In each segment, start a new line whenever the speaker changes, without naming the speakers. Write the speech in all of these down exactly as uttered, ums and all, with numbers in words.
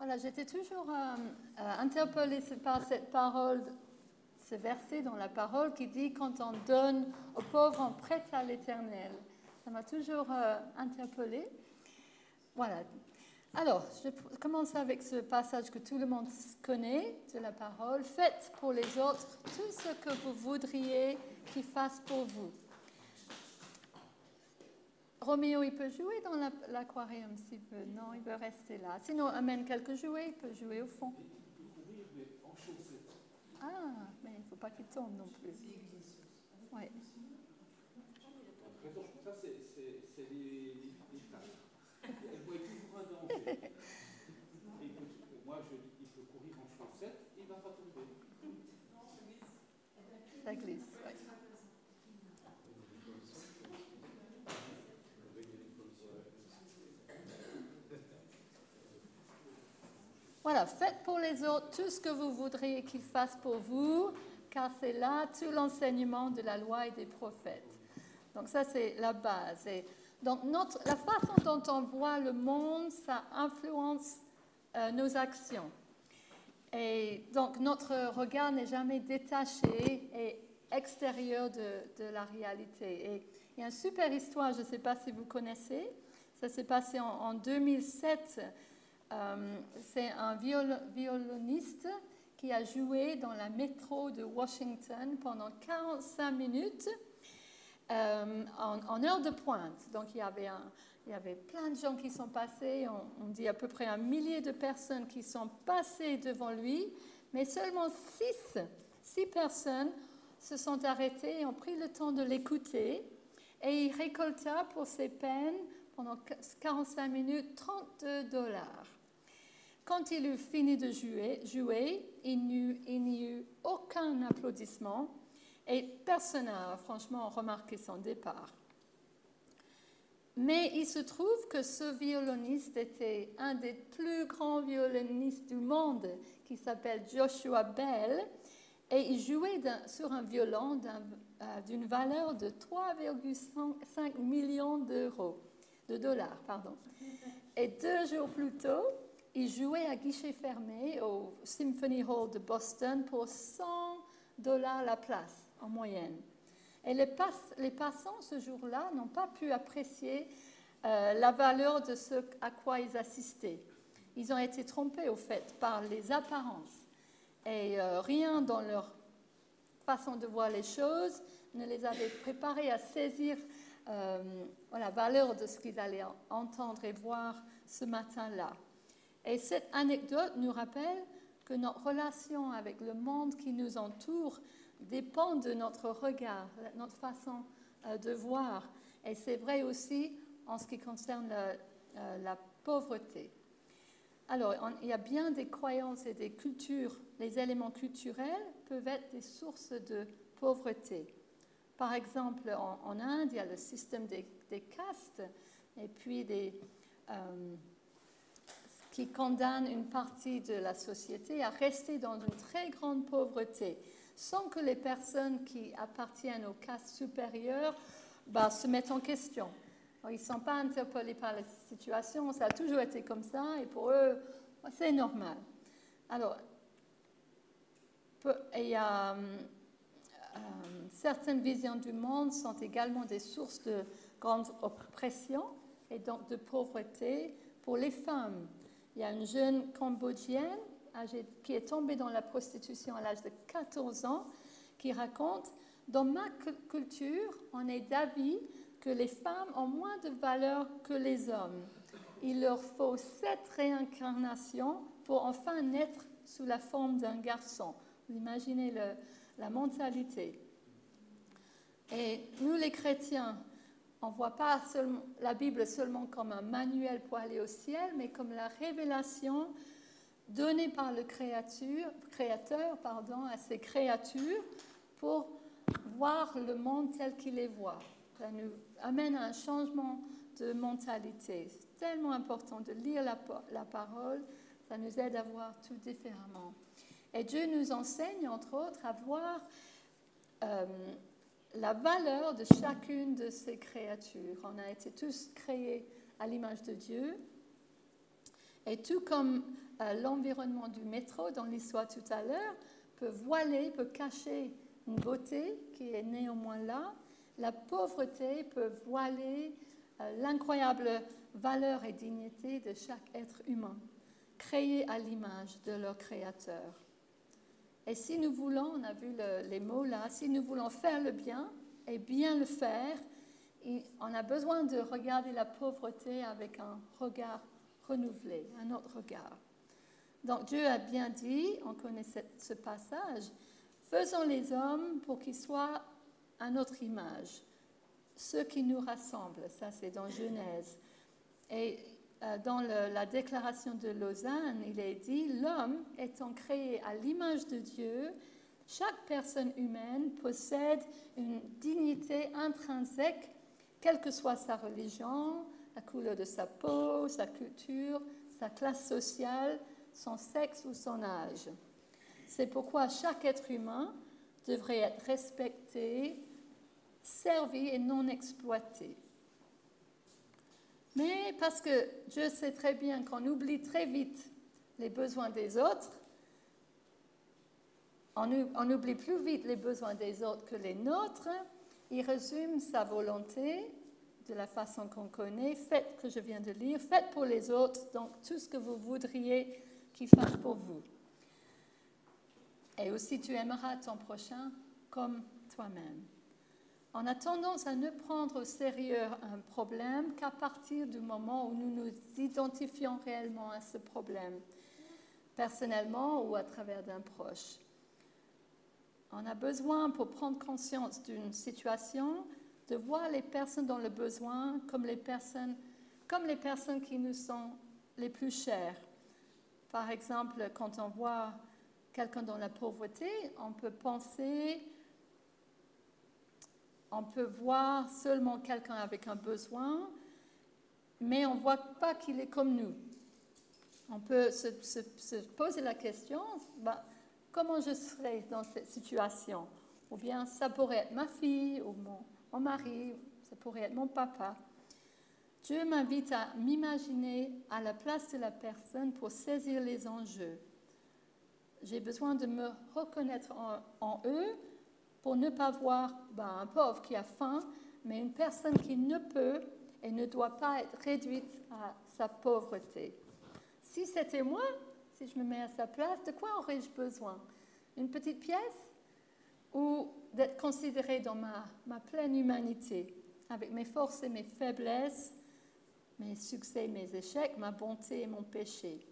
Voilà, j'étais toujours euh, euh, interpellée par cette parole, ce verset dans la parole qui dit « Quand on donne aux pauvres, on prête à l'Éternel ». Ça m'a toujours euh, interpellée. Voilà. Alors, je commence avec ce passage que tout le monde connaît de la parole. « Faites pour les autres tout ce que vous voudriez qu'ils fassent pour vous ». Roméo, il peut jouer dans la, l'aquarium s'il veut. Non, il veut rester là. Sinon, amène quelques jouets, il peut jouer au fond.
Il peut courir, mais en chaussettes.
Ah, mais il ne faut pas qu'il tombe non plus. Oui.
Ça, c'est, c'est, c'est les, les, les femmes. Elles voient toujours un danger. Et peut, moi, je dis qu'il peut courir en chaussettes, il ne va pas tomber.
Ça glisse, oui. Voilà, faites pour les autres tout ce que vous voudriez qu'ils fassent pour vous, car c'est là tout l'enseignement de la loi et des prophètes. Donc ça, c'est la base. Et donc notre, la façon dont on voit le monde, ça influence euh, nos actions. Et donc notre regard n'est jamais détaché et extérieur de, de la réalité. Et il y a une super histoire, je ne sais pas si vous connaissez, ça s'est passé en, en deux mille sept. Euh, c'est un viol- violoniste qui a joué dans la métro de Washington pendant quarante-cinq minutes euh, en, en heure de pointe. Donc il y avait, un, il y avait plein de gens qui sont passés, on, on dit à peu près un millier de personnes qui sont passées devant lui, mais seulement six, six personnes se sont arrêtées et ont pris le temps de l'écouter, et il récolta pour ses peines pendant quarante-cinq minutes trente-deux dollars. Quand il eut fini de jouer, jouer il n'y eut aucun applaudissement et personne n'a franchement remarqué son départ. Mais il se trouve que ce violoniste était un des plus grands violonistes du monde, qui s'appelle Joshua Bell, et il jouait sur un violon d'un, euh, d'une valeur de trois virgule cinq millions d'euros, de dollars, pardon. Et deux jours plus tôt, il jouait à guichet fermé au Symphony Hall de Boston pour cent dollars la place en moyenne. Et les, pass- les passants ce jour-là n'ont pas pu apprécier euh, la valeur de ce à quoi ils assistaient. Ils ont été trompés au fait par les apparences. Et euh, rien dans leur façon de voir les choses ne les avait préparés à saisir euh, la valeur de ce qu'ils allaient entendre et voir ce matin-là. Et cette anecdote nous rappelle que notre relation avec le monde qui nous entoure dépend de notre regard, notre façon euh, de voir. Et c'est vrai aussi en ce qui concerne la, euh, la pauvreté. Alors, on, il y a bien des croyances et des cultures. Les éléments culturels peuvent être des sources de pauvreté. Par exemple, en, en Inde, il y a le système des, des castes et puis des... Euh, qui condamne une partie de la société à rester dans une très grande pauvreté, sans que les personnes qui appartiennent aux classes supérieures bah, se mettent en question. Alors, ils ne sont pas interpellés par la situation, ça a toujours été comme ça, et pour eux, bah, c'est normal. Alors, il y a euh, certaines visions du monde sont également des sources de grande oppression et donc de pauvreté pour les femmes. Il y a une jeune Cambodgienne âgée, qui est tombée dans la prostitution à l'âge de quatorze ans, qui raconte « Dans ma culture, on est d'avis que les femmes ont moins de valeur que les hommes. Il leur faut sept réincarnations pour enfin naître sous la forme d'un garçon. » Vous imaginez le, la mentalité. Et nous, les chrétiens, on ne voit pas seulement, la Bible seulement comme un manuel pour aller au ciel, mais comme la révélation donnée par le créature, créateur pardon, à ses créatures pour voir le monde tel qu'il les voit. Ça nous amène à un changement de mentalité. C'est tellement important de lire la, la parole, ça nous aide à voir tout différemment. Et Dieu nous enseigne, entre autres, à voir... Euh, la valeur de chacune de ces créatures. On a été tous créés à l'image de Dieu. Et tout comme euh, l'environnement du métro dans l'histoire tout à l'heure peut voiler, peut cacher une beauté qui est néanmoins là. La pauvreté peut voiler euh, l'incroyable valeur et dignité de chaque être humain, créé à l'image de leur Créateur. Et si nous voulons, on a vu le, les mots là, si nous voulons faire le bien et bien le faire, on a besoin de regarder la pauvreté avec un regard renouvelé, un autre regard. Donc Dieu a bien dit, on connaît cette, ce passage, faisons les hommes pour qu'ils soient à notre image, ceux qui nous rassemblent, ça c'est dans Genèse. Et euh, dans le, la déclaration de Lausanne, il est dit, l'homme étant créé à l'image de Dieu, chaque personne humaine possède une dignité intrinsèque, quelle que soit sa religion, la couleur de sa peau, sa culture, sa classe sociale, son sexe ou son âge. C'est pourquoi chaque être humain devrait être respecté, servi et non exploité. Mais parce que Dieu sait très bien qu'on oublie très vite les besoins des autres, on, on oublie plus vite les besoins des autres que les nôtres, il résume sa volonté de la façon qu'on connaît, faites, que je viens de lire, faites pour les autres, donc tout ce que vous voudriez qu'ils fassent pour vous. Et aussi tu aimeras ton prochain comme toi-même. On a tendance à ne prendre au sérieux un problème qu'à partir du moment où nous nous identifions réellement à ce problème, personnellement ou à travers d'un proche. On a besoin, pour prendre conscience d'une situation, de voir les personnes dans le besoin comme les personnes, comme les personnes qui nous sont les plus chères. Par exemple, quand on voit quelqu'un dans la pauvreté, on peut penser, on peut voir seulement quelqu'un avec un besoin, mais on ne voit pas qu'il est comme nous. On peut se, se, se poser la question, bah, comment je serais dans cette situation? Ou bien ça pourrait être ma fille ou mon, mon mari, ça pourrait être mon papa. Dieu m'invite à m'imaginer à la place de la personne pour saisir les enjeux. J'ai besoin de me reconnaître en, en eux pour ne pas voir ben, un pauvre qui a faim, mais une personne qui ne peut et ne doit pas être réduite à sa pauvreté. Si c'était moi, si je me mets à sa place, de quoi aurais-je besoin? Une petite pièce? Ou d'être considérée dans ma, ma pleine humanité, avec mes forces et mes faiblesses, mes succès et mes échecs, ma bonté et mon péché.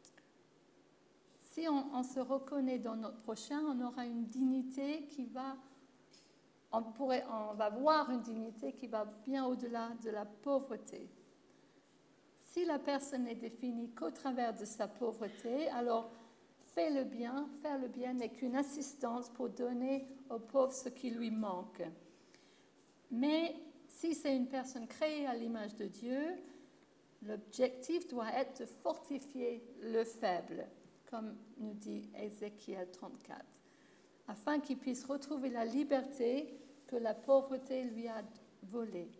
Si on, on se reconnaît dans notre prochain, on aura une dignité qui va, on, pourrait, on va voir une dignité qui va bien au-delà de la pauvreté. Si la personne n'est définie qu'au travers de sa pauvreté, alors faire le bien, faire le bien n'est qu'une assistance pour donner au pauvre ce qui lui manque. Mais si c'est une personne créée à l'image de Dieu, l'objectif doit être de fortifier le faible, comme nous dit Ézéchiel trente-quatre, afin qu'il puisse retrouver la liberté que la pauvreté lui a volée.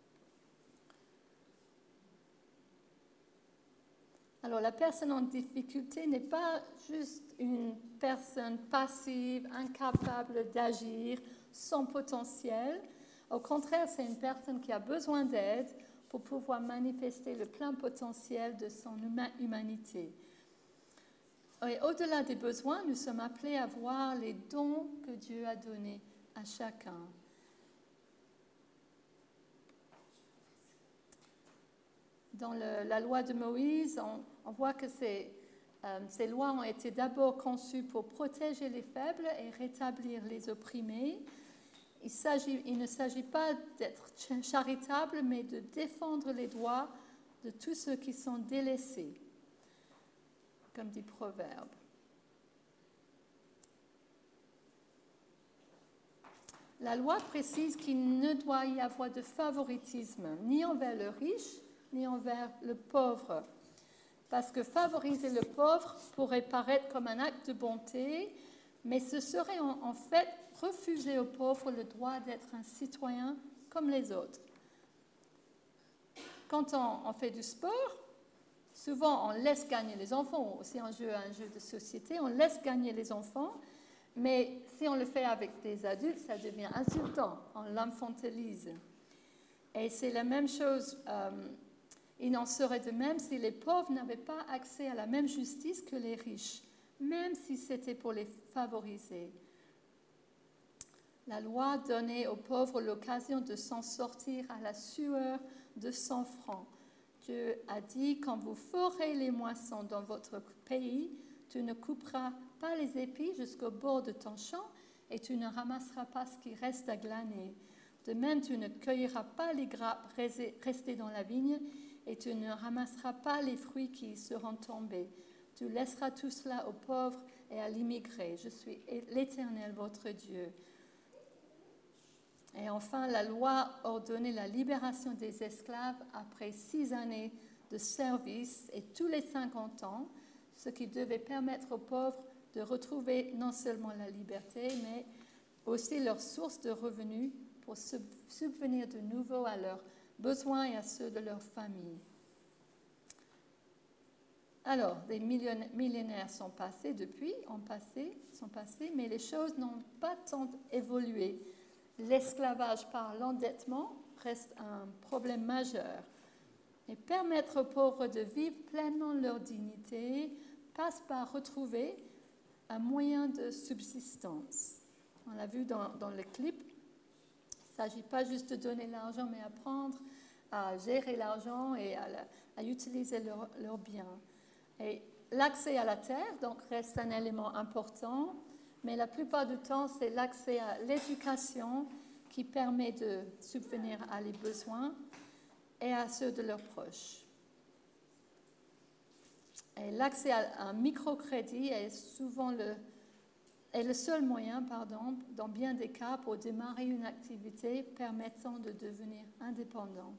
Alors, la personne en difficulté n'est pas juste une personne passive, incapable d'agir, sans potentiel. Au contraire, c'est une personne qui a besoin d'aide pour pouvoir manifester le plein potentiel de son humanité. Et au-delà des besoins, nous sommes appelés à voir les dons que Dieu a donnés à chacun. Dans le, la loi de Moïse, on, on voit que ces, euh, ces lois ont été d'abord conçues pour protéger les faibles et rétablir les opprimés. Il, s'agit, il ne s'agit pas d'être charitable, mais de défendre les droits de tous ceux qui sont délaissés, comme dit Proverbe. La loi précise qu'il ne doit y avoir de favoritisme, ni envers le riche, ni envers le pauvre. Parce que favoriser le pauvre pourrait paraître comme un acte de bonté, mais ce serait en, en fait refuser au pauvre le droit d'être un citoyen comme les autres. Quand on, on fait du sport, souvent, on laisse gagner les enfants. C'est un jeu, un jeu de société, on laisse gagner les enfants. Mais si on le fait avec des adultes, ça devient insultant. On l'infantilise. Et c'est la même chose. Euh, il en serait de même si les pauvres n'avaient pas accès à la même justice que les riches, même si c'était pour les favoriser. La loi donnait aux pauvres l'occasion de s'en sortir à la sueur de cent francs. Dieu a dit, quand vous ferez les moissons dans votre pays, tu ne couperas pas les épis jusqu'au bord de ton champ et tu ne ramasseras pas ce qui reste à glaner. De même, tu ne cueilleras pas les grappes restées dans la vigne et tu ne ramasseras pas les fruits qui seront tombés. Tu laisseras tout cela aux pauvres et à l'immigré. Je suis l'Éternel, votre Dieu. Et enfin, la loi ordonnait la libération des esclaves après six années de service et tous les cinquante ans, ce qui devait permettre aux pauvres de retrouver non seulement la liberté, mais aussi leur source de revenus pour subvenir de nouveau à leurs besoins et à ceux de leur famille. Alors, des millénaires sont passés depuis, ont passé, sont passés, mais les choses n'ont pas tant évolué. L'esclavage par l'endettement reste un problème majeur. Et permettre aux pauvres de vivre pleinement leur dignité passe par retrouver un moyen de subsistance. On l'a vu dans, dans le clip, il ne s'agit pas juste de donner l'argent, mais apprendre à gérer l'argent et à, la, à utiliser leurs leur biens. Et l'accès à la terre donc, reste un élément important, mais la plupart du temps, c'est l'accès à l'éducation qui permet de subvenir à les besoins et à ceux de leurs proches. Et l'accès à un microcrédit est souvent le, est le seul moyen, pardon, dans bien des cas, pour démarrer une activité permettant de devenir indépendant.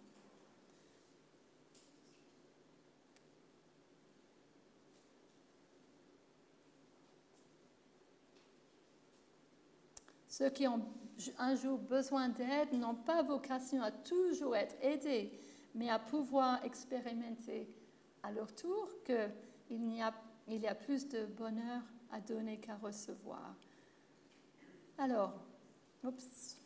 Ceux qui ont un jour besoin d'aide n'ont pas vocation à toujours être aidés, mais à pouvoir expérimenter à leur tour qu'il y a, il y a plus de bonheur à donner qu'à recevoir. Alors, oups.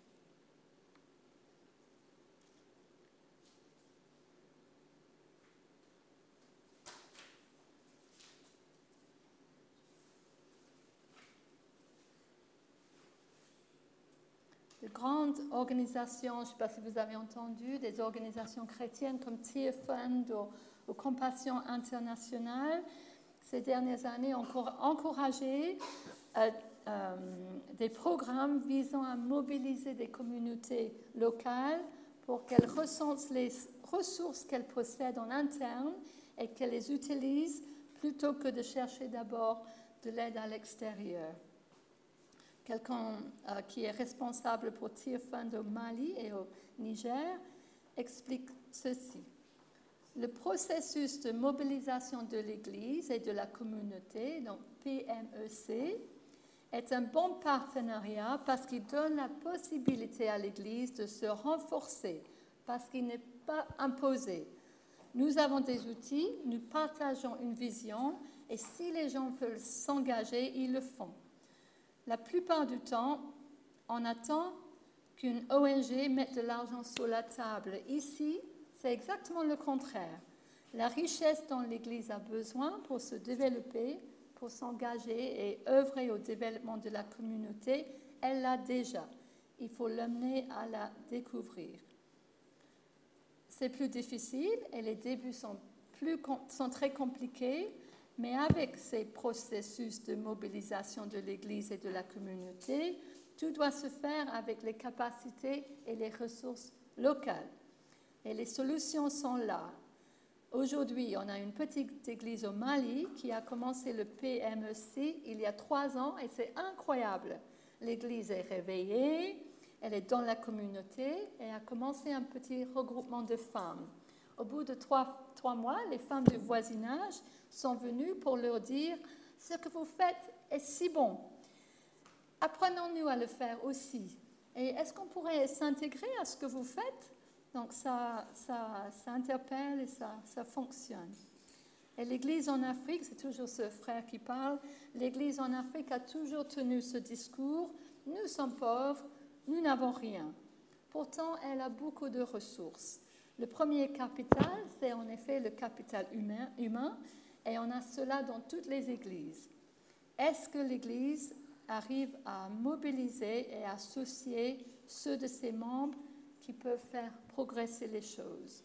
De grandes organisations, je ne sais pas si vous avez entendu, des organisations chrétiennes comme Tear Fund ou, ou Compassion Internationale, ces dernières années ont encouragé euh, euh, des programmes visant à mobiliser des communautés locales pour qu'elles recensent les ressources qu'elles possèdent en interne et qu'elles les utilisent plutôt que de chercher d'abord de l'aide à l'extérieur. Quelqu'un euh, qui est responsable pour Tear Fund au Mali et au Niger explique ceci. Le processus de mobilisation de l'Église et de la communauté, donc P M E C, est un bon partenariat parce qu'il donne la possibilité à l'Église de se renforcer, parce qu'il n'est pas imposé. Nous avons des outils, nous partageons une vision, et si les gens veulent s'engager, ils le font. La plupart du temps, on attend qu'une O N G mette de l'argent sur la table. Ici, c'est exactement le contraire. La richesse dont l'Église a besoin pour se développer, pour s'engager et œuvrer au développement de la communauté, elle l'a déjà. Il faut l'amener à la découvrir. C'est plus difficile et les débuts sont, plus, sont très compliqués, mais avec ces processus de mobilisation de l'Église et de la communauté, tout doit se faire avec les capacités et les ressources locales. Et les solutions sont là. Aujourd'hui, on a une petite église au Mali qui a commencé le P M E C il y a trois ans et c'est incroyable. L'église est réveillée, elle est dans la communauté et a commencé un petit regroupement de femmes. Au bout de trois, trois mois, les femmes du voisinage sont venues pour leur dire « Ce que vous faites est si bon. Apprenons-nous à le faire aussi. Et est-ce qu'on pourrait s'intégrer à ce que vous faites ?» Donc ça, ça, ça interpelle et ça, ça fonctionne. Et l'Église en Afrique, c'est toujours ce frère qui parle, l'Église en Afrique a toujours tenu ce discours, nous sommes pauvres, nous n'avons rien. Pourtant, elle a beaucoup de ressources. Le premier capital, c'est en effet le capital humain, humain, et on a cela dans toutes les églises. Est-ce que l'Église arrive à mobiliser et à associer ceux de ses membres qui peuvent faire progresser les choses?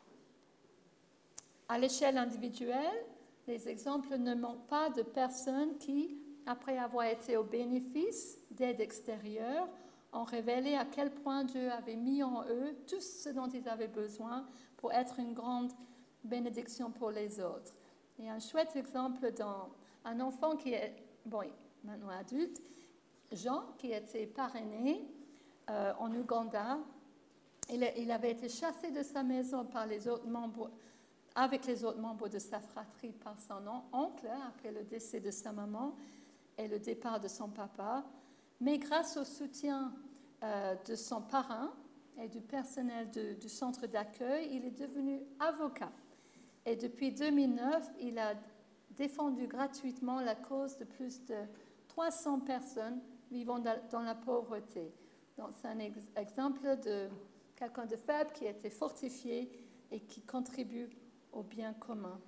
À l'échelle individuelle, les exemples ne manquent pas de personnes qui, après avoir été au bénéfice d'aide extérieure, ont révélé à quel point Dieu avait mis en eux tout ce dont ils avaient besoin pour être une grande bénédiction pour les autres. Il y a un chouette exemple d'un un enfant qui est, bon, maintenant adulte, Jean, qui était parrainé euh, en Ouganda. Il, il avait été chassé de sa maison par les autres membres, avec les autres membres de sa fratrie par son oncle, après le décès de sa maman et le départ de son papa. Mais grâce au soutien euh, de son parrain et du personnel de, du centre d'accueil, il est devenu avocat. Et depuis deux mille neuf, il a défendu gratuitement la cause de plus de trois cents personnes vivant dans la pauvreté. Donc, c'est un ex- exemple de quelqu'un de faible qui a été fortifié et qui contribue au bien commun.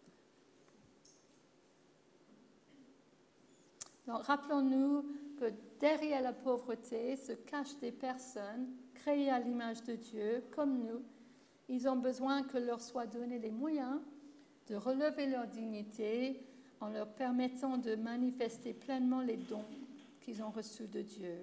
Donc, rappelons-nous que derrière la pauvreté se cachent des personnes créées à l'image de Dieu, comme nous. Ils ont besoin que leur soient donnés les moyens de relever leur dignité en leur permettant de manifester pleinement les dons qu'ils ont reçus de Dieu.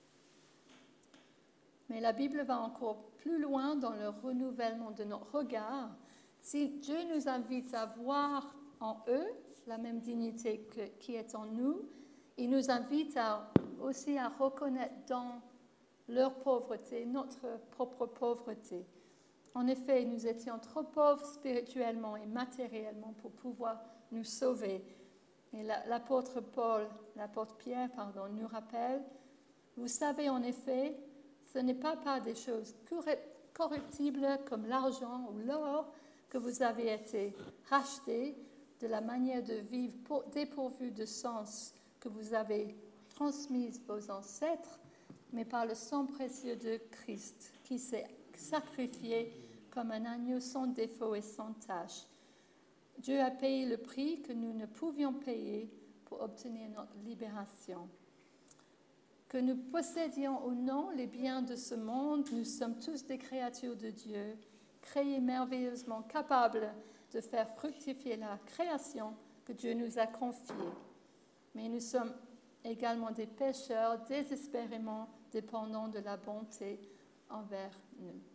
Mais la Bible va encore plus loin dans le renouvellement de notre regard. Si Dieu nous invite à voir en eux la même dignité que, qui est en nous, il nous invite à, aussi à reconnaître dans leur pauvreté notre propre pauvreté. En effet, nous étions trop pauvres spirituellement et matériellement pour pouvoir nous sauver. Et l'apôtre Paul, l'apôtre Pierre, pardon, nous rappelle, vous savez en effet, ce n'est pas par des choses corruptibles comme l'argent ou l'or que vous avez été rachetés de la manière de vivre dépourvue de sens que vous avez transmise vos ancêtres, mais par le sang précieux de Christ qui s'est sacrifié comme un agneau sans défaut et sans tache. Dieu a payé le prix que nous ne pouvions payer pour obtenir notre libération. Que nous possédions ou non les biens de ce monde, nous sommes tous des créatures de Dieu, créées merveilleusement capables de faire fructifier la création que Dieu nous a confiée. Mais nous sommes également des pécheurs désespérément dépendants de la bonté envers nous.